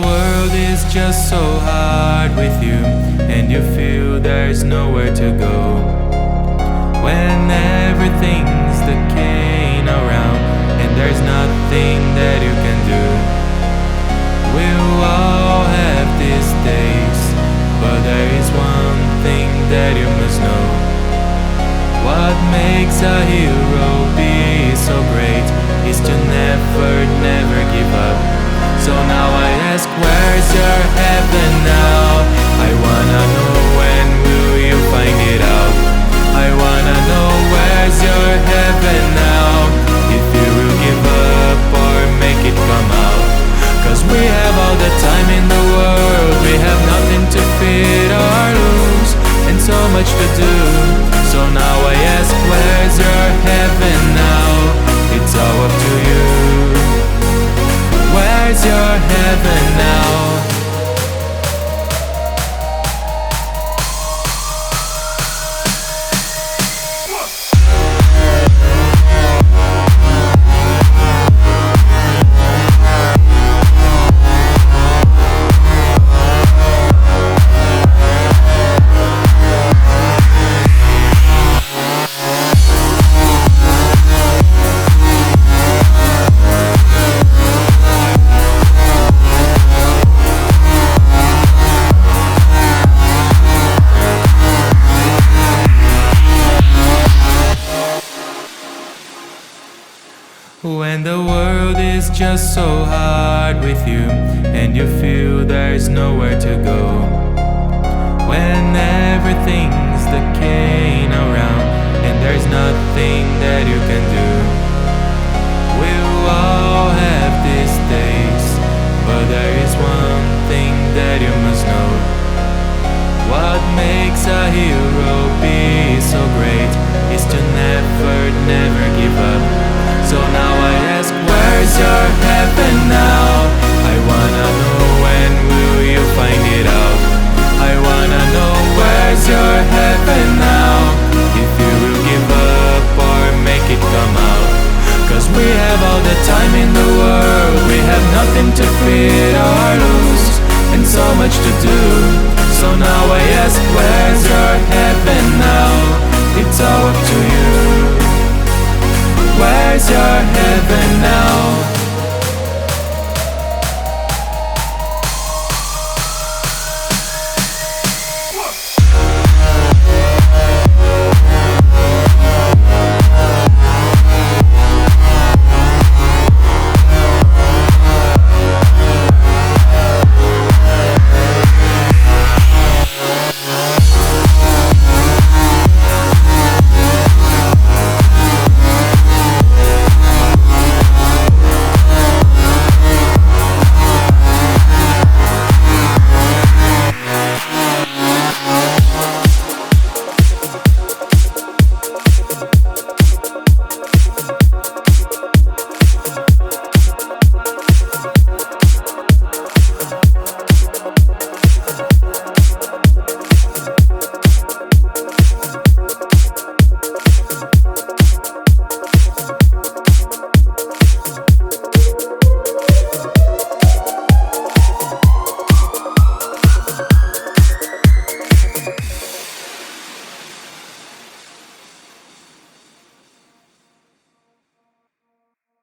world is just so hard with you, and you feel there's nowhere to go, when everything's decaying around and there's nothing that you can do. We'll all have these days, but there is one thing that you must know. What makes a hero be so great is to never give up. So now I ask, where's your heaven now? I wanna know, when will you find it out? I wanna know, where's your heaven now? If you will give up or make it come out. 'Cause we have all the time in the world, we have nothing to fear or lose, and so much to do. So now I ask, where's your heaven now? It's all up to you. Where's your heaven now? When the world is just so hard with you, and you feel there's nowhere to go, when everything's decaying around and there's nothing that you can do. We'll all have these days, but there is one thing that you must know. What makes a hero be so great is to never give up. So now I ask, where's your heaven now? I wanna know, when will you find it out? I wanna know, where's your heaven now? If you will give up or make it come out. 'Cause we have all the time in the world, we have nothing to fear or lose, and so much to do. So now I ask, where's your heaven now? It's all up to you. Where's your